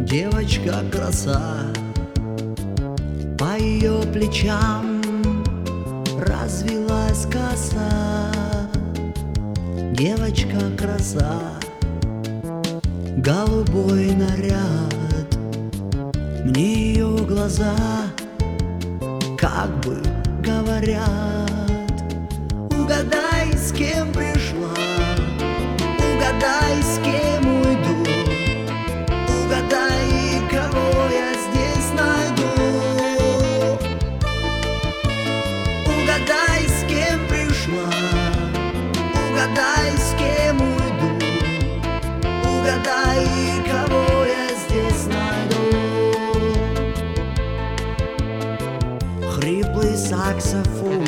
Девочка краса, по ее плечам развилась коса. Девочка краса, голубой наряд, мне ее глаза как бы говорят: угадай, с кем пришла, угадай, с кем уйду, угадай, кого я здесь найду. Угадай, с кем пришла, угадай, с кем уйду, угадай, кого я здесь найду. Хриплый саксофон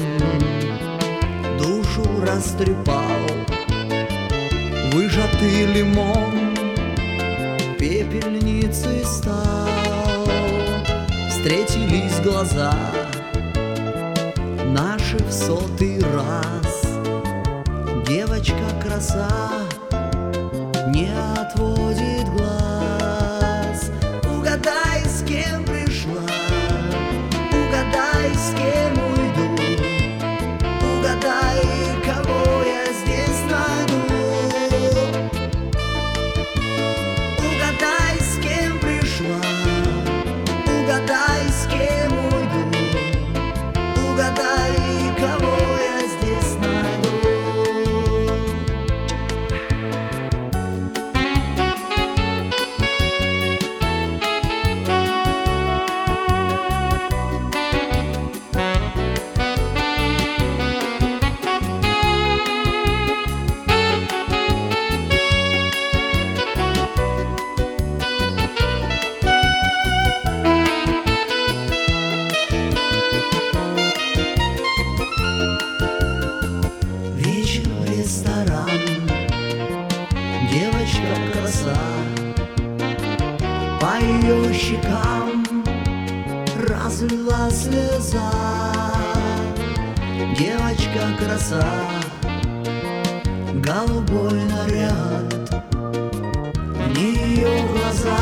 душу растрепал, выжатый лимон пепельницей стал. Встретились глаза наши в 100-й раз. Девочка краса не отводит глаз. Угадай, с кем пришла, угадай, с кем уйду, угадай, кого я здесь найду. Угадай, с кем пришла, угадай, с кем уйду, угадай, кого я здесь найду. Вечер в ресторан, девочка краса, по ее щекам разлила слеза. Девочка краса, голубой наряд, мне ее глаза